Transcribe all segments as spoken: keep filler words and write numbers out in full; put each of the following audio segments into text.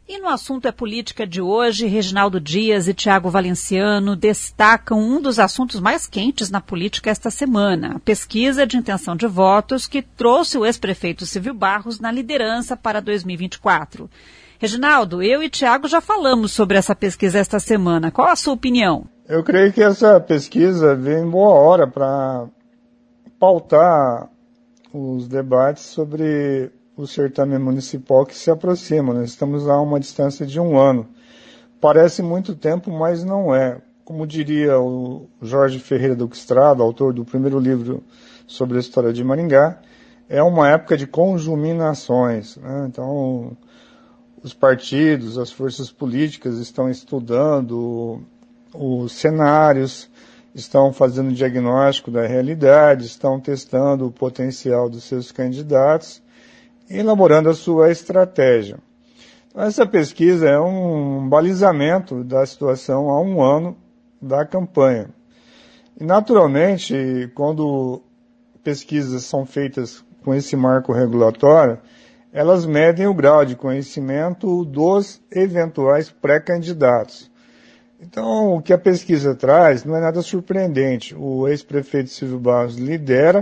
E no assunto é política de hoje, Reginaldo Dias e Tiago Valenciano destacam um dos assuntos mais quentes na política esta semana, a pesquisa de intenção de votos que trouxe o ex-prefeito Silvio Barros na liderança para dois mil e vinte e quatro. Reginaldo, eu e Tiago já falamos sobre essa pesquisa esta semana. Qual a sua opinião? Eu creio que essa pesquisa vem em boa hora para pautar os debates sobre o certame municipal que se aproxima. Nós estamos a uma distância de um ano. Parece muito tempo, mas não é. Como diria o Jorge Ferreira do Estrada, autor do primeiro livro sobre a história de Maringá, é uma época de conjuminações, né? Então, os partidos, as forças políticas estão estudando os cenários, estão fazendo diagnóstico da realidade, estão testando o potencial dos seus candidatos, elaborando a sua estratégia. Então, essa pesquisa é um balizamento da situação há um ano da campanha. E, naturalmente, quando pesquisas são feitas com esse marco regulatório, elas medem o grau de conhecimento dos eventuais pré-candidatos. Então, o que a pesquisa traz não é nada surpreendente. O ex-prefeito Silvio Barros lidera,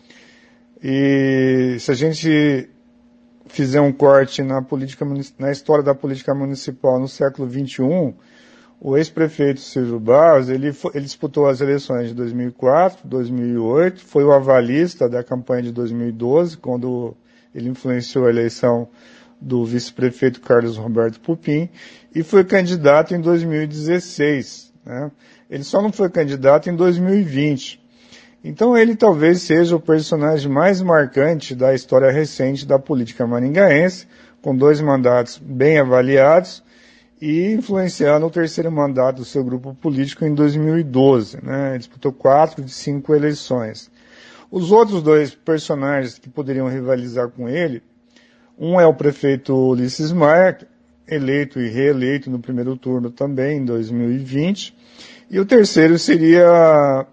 e se a gente fizer um corte na, política, na história da política municipal no século vinte e um, o ex-prefeito Silvio Barros, ele, foi, ele disputou as eleições de dois mil e quatro, dois mil e oito, foi o avalista da campanha de dois mil e doze, quando ele influenciou a eleição do vice-prefeito Carlos Roberto Pupim, e foi candidato em dois mil e dezesseis. Né? Ele só não foi candidato em dois mil e vinte. Então ele talvez seja o personagem mais marcante da história recente da política maringaense, com dois mandatos bem avaliados e influenciando o terceiro mandato do seu grupo político em dois mil e doze. Né? Ele disputou quatro de cinco eleições. Os outros dois personagens que poderiam rivalizar com ele, um é o prefeito Ulisses Maia, eleito e reeleito no primeiro turno também em dois mil e vinte, e o terceiro seria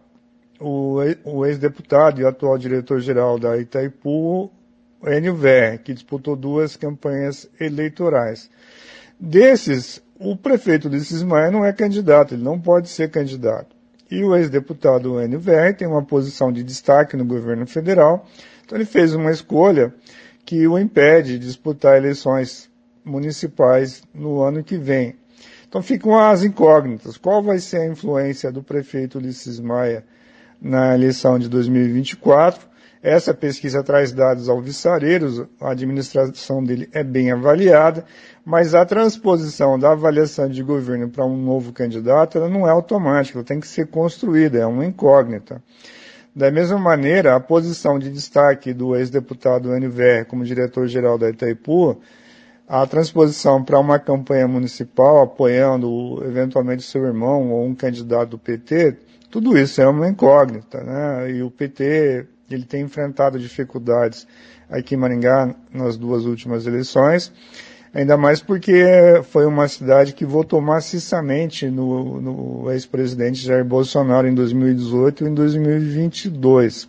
o ex-deputado e atual diretor-geral da Itaipu, Enio Verri, que disputou duas campanhas eleitorais. Desses, o prefeito Ulisses Maia não é candidato, ele não pode ser candidato. E o ex-deputado Enio Verri tem uma posição de destaque no governo federal, então ele fez uma escolha que o impede de disputar eleições municipais no ano que vem. Então ficam as incógnitas. Qual vai ser a influência do prefeito Ulisses Maia na eleição de dois mil e vinte e quatro? Essa pesquisa traz dados alvissareiros, a administração dele é bem avaliada, mas a transposição da avaliação de governo para um novo candidato ela não é automática, ela tem que ser construída, é uma incógnita. Da mesma maneira, a posição de destaque do ex-deputado Enio Verri como diretor-geral da Itaipu, a transposição para uma campanha municipal apoiando eventualmente seu irmão ou um candidato do P T, tudo isso é uma incógnita, né? E o P T ele tem enfrentado dificuldades aqui em Maringá nas duas últimas eleições, ainda mais porque foi uma cidade que votou maciçamente no, no ex-presidente Jair Bolsonaro em dois mil e dezoito e em dois mil e vinte e dois.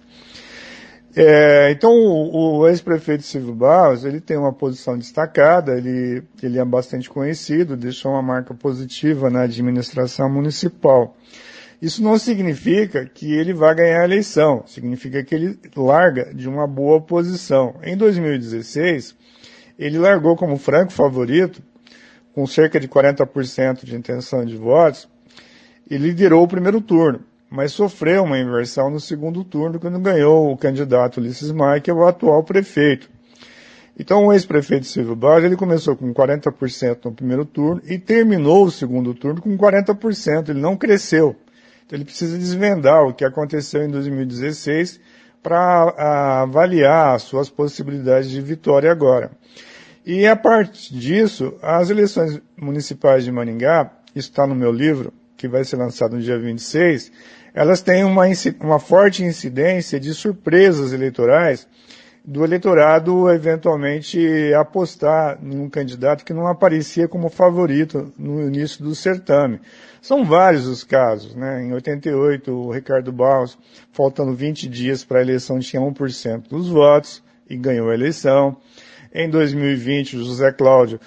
É, então, o, o ex-prefeito Silvio Barros, ele tem uma posição destacada, ele, ele é bastante conhecido, deixou uma marca positiva na administração municipal. Isso não significa que ele vai ganhar a eleição, significa que ele larga de uma boa posição. Em dois mil e dezesseis, ele largou como franco favorito, com cerca de quarenta por cento de intenção de votos, e liderou o primeiro turno, mas sofreu uma inversão no segundo turno quando ganhou o candidato Ulisses Maia, que é o atual prefeito. Então o ex-prefeito Silvio Barros, ele começou com quarenta por cento no primeiro turno e terminou o segundo turno com quarenta por cento, ele não cresceu. Então ele precisa desvendar o que aconteceu em dois mil e dezesseis para avaliar as suas possibilidades de vitória agora. E a partir disso, as eleições municipais de Maringá, isso está no meu livro, que vai ser lançado no dia vinte e seis, elas têm uma, uma forte incidência de surpresas eleitorais do eleitorado eventualmente apostar num candidato que não aparecia como favorito no início do certame. São vários os casos, né? Em oitenta e oito, o Ricardo Barros, faltando vinte dias para a eleição, tinha um por cento dos votos e ganhou a eleição. Em dois mil e vinte, o José Cláudio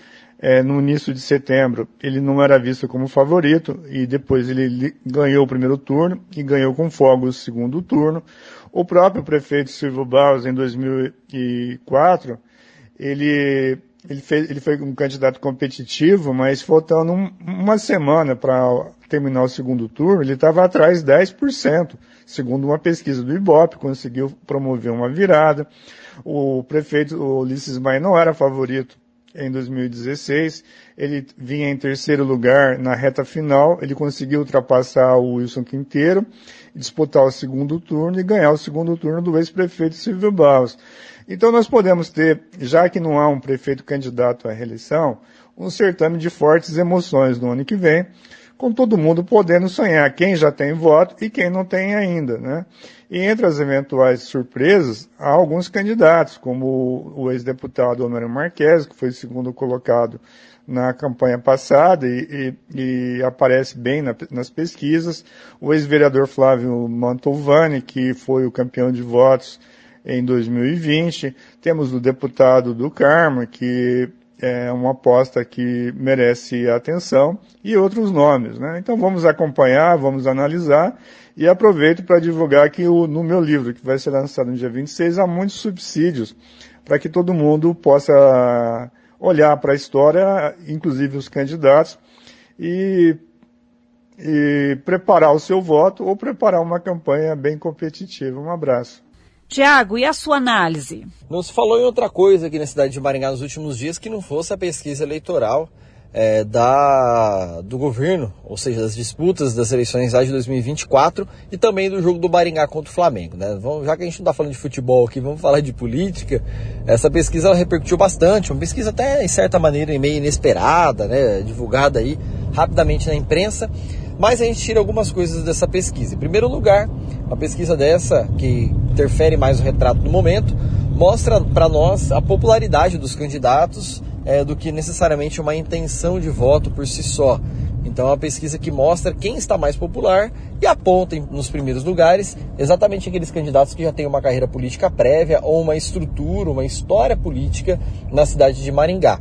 É, no início de setembro, ele não era visto como favorito, e depois ele ganhou o primeiro turno e ganhou com folga o segundo turno. O próprio prefeito Silvio Barros, em dois mil e quatro, ele, ele, fez, ele foi um candidato competitivo, mas faltando um, uma semana para terminar o segundo turno, ele estava atrás de dez por cento, segundo uma pesquisa do Ibope, conseguiu promover uma virada. O prefeito o Ulisses Maia não era favorito em dois mil e dezesseis, ele vinha em terceiro lugar na reta final, ele conseguiu ultrapassar o Wilson Quinteiro, disputar o segundo turno e ganhar o segundo turno do ex-prefeito Silvio Barros. Então nós podemos ter, já que não há um prefeito candidato à reeleição, um certame de fortes emoções no ano que vem, com todo mundo podendo sonhar, quem já tem voto e quem não tem ainda, né? E entre as eventuais surpresas, há alguns candidatos, como o ex-deputado Honório Marques, que foi segundo colocado na campanha passada e, e, e aparece bem na, nas pesquisas, o ex-vereador Flávio Mantovani, que foi o campeão de votos em dois mil e vinte, temos o deputado do Carmo, que é uma aposta que merece atenção, e outros nomes, né? Então vamos acompanhar, vamos analisar, e aproveito para divulgar que o, no meu livro, que vai ser lançado no dia vinte e seis, há muitos subsídios para que todo mundo possa olhar para a história, inclusive os candidatos, e, e preparar o seu voto ou preparar uma campanha bem competitiva. Um abraço. Tiago, e a sua análise? Não se falou em outra coisa aqui na cidade de Maringá nos últimos dias que não fosse a pesquisa eleitoral é, da, do governo, ou seja, das disputas das eleições de dois mil e vinte e quatro e também do jogo do Maringá contra o Flamengo, né? Vamos, já que a gente não está falando de futebol aqui, vamos falar de política. Essa pesquisa ela repercutiu bastante, uma pesquisa até, em certa maneira, meio inesperada, né? Divulgada aí rapidamente na imprensa. Mas a gente tira algumas coisas dessa pesquisa. Em primeiro lugar, uma pesquisa dessa, que interfere mais no retrato do momento, mostra para nós a popularidade dos candidatos é, do que necessariamente uma intenção de voto por si só. Então é uma pesquisa que mostra quem está mais popular e aponta nos primeiros lugares exatamente aqueles candidatos que já têm uma carreira política prévia ou uma estrutura, uma história política na cidade de Maringá.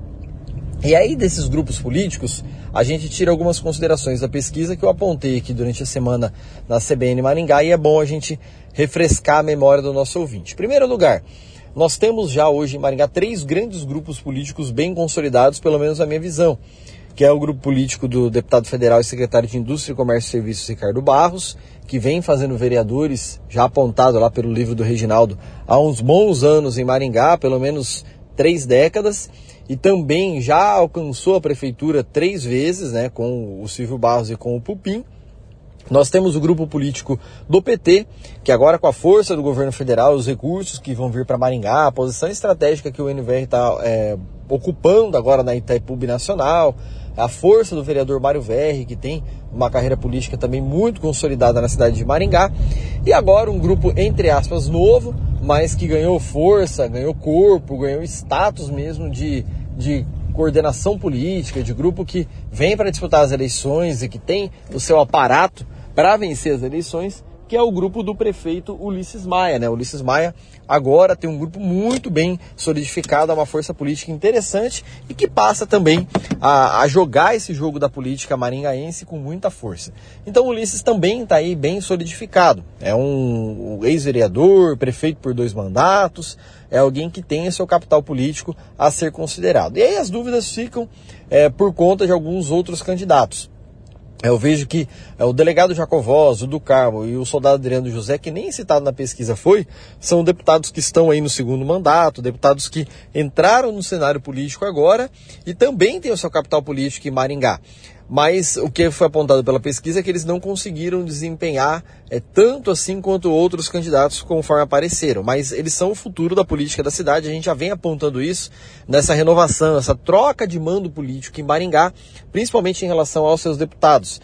E aí, desses grupos políticos, a gente tira algumas considerações da pesquisa que eu apontei aqui durante a semana na C B N Maringá, e é bom a gente refrescar a memória do nosso ouvinte. Em primeiro lugar, nós temos já hoje em Maringá três grandes grupos políticos bem consolidados, pelo menos na minha visão, que é o grupo político do deputado federal e secretário de Indústria, Comércio e Serviços, Ricardo Barros, que vem fazendo vereadores, já apontado lá pelo livro do Reginaldo, há uns bons anos em Maringá, pelo menos três décadas, e também já alcançou a prefeitura três vezes, né, com o Silvio Barros e com o Pupim. Nós temos o grupo político do P T, que agora com a força do governo federal, os recursos que vão vir para Maringá, a posição estratégica que o N V R está é, ocupando agora na Itaipu Binacional, a força do vereador Mário Verri, que tem uma carreira política também muito consolidada na cidade de Maringá, e agora um grupo, entre aspas, novo, mas que ganhou força, ganhou corpo, ganhou status mesmo de, de coordenação política, de grupo que vem para disputar as eleições e que tem o seu aparato para vencer as eleições, que é o grupo do prefeito Ulisses Maia, né? O Ulisses Maia agora tem um grupo muito bem solidificado, uma força política interessante e que passa também a, a jogar esse jogo da política maringaense com muita força. Então o Ulisses também está aí bem solidificado. É um, um ex-vereador, prefeito por dois mandatos, é alguém que tem o seu capital político a ser considerado. E aí as dúvidas ficam é, por conta de alguns outros candidatos. Eu vejo que é, o delegado Jacovós, o do Carmo e o soldado Adriano José, que nem citado na pesquisa foi, são deputados que estão aí no segundo mandato, deputados que entraram no cenário político agora e também têm o seu capital político em Maringá. Mas o que foi apontado pela pesquisa é que eles não conseguiram desempenhar é, tanto assim quanto outros candidatos conforme apareceram. Mas eles são o futuro da política da cidade, a gente já vem apontando isso nessa renovação, essa troca de mando político em Maringá, principalmente em relação aos seus deputados.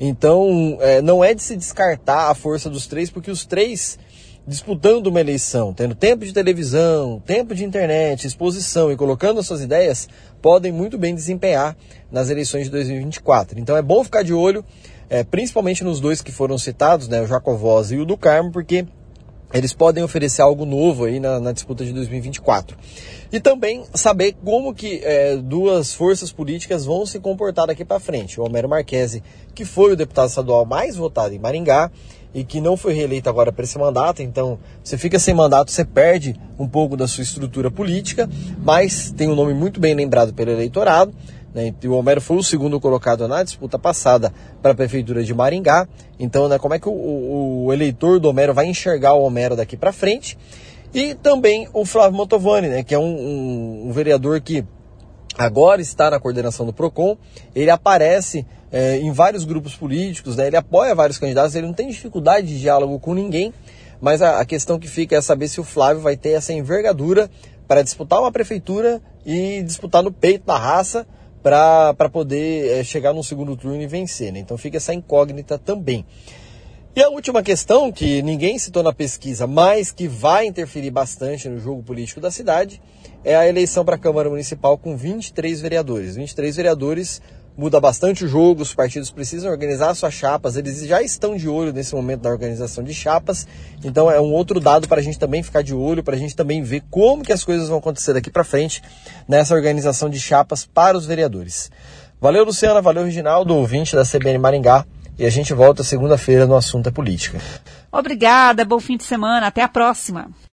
Então, é, não é de se descartar a força dos três, porque os três, disputando uma eleição, tendo tempo de televisão, tempo de internet, exposição e colocando as suas ideias, podem muito bem desempenhar nas eleições de dois mil e vinte e quatro. Então é bom ficar de olho, é, principalmente nos dois que foram citados, né, o Jacovós e o do Carmo, porque eles podem oferecer algo novo aí na, na disputa de dois mil e vinte e quatro. E também saber como que é, duas forças políticas vão se comportar daqui para frente. O Homero Marchesi, que foi o deputado estadual mais votado em Maringá e que não foi reeleito agora para esse mandato, então você fica sem mandato, você perde um pouco da sua estrutura política, mas tem um nome muito bem lembrado pelo eleitorado, né? O Homero foi o segundo colocado na disputa passada para a Prefeitura de Maringá. Então, né, como é que o, o, o eleitor do Homero vai enxergar o Homero daqui para frente? E também o Flávio Mantovani, né, que é um, um, um vereador que agora está na coordenação do PROCON. Ele aparece é, em vários grupos políticos, né, ele apoia vários candidatos, ele não tem dificuldade de diálogo com ninguém, mas a, a questão que fica é saber se o Flávio vai ter essa envergadura para disputar uma prefeitura e disputar no peito da raça, para poder é, chegar no segundo turno e vencer, né? Então fica essa incógnita também. E a última questão, que ninguém citou na pesquisa, mas que vai interferir bastante no jogo político da cidade, é a eleição para a Câmara Municipal com vinte e três vereadores. vinte e três vereadores muda bastante o jogo, os partidos precisam organizar suas chapas, eles já estão de olho nesse momento da organização de chapas, então é um outro dado para a gente também ficar de olho, para a gente também ver como que as coisas vão acontecer daqui para frente nessa organização de chapas para os vereadores. Valeu, Luciana, valeu, Reginaldo, ouvinte da C B N Maringá, e a gente volta segunda-feira no Assunto é Política. Obrigada, bom fim de semana, até a próxima.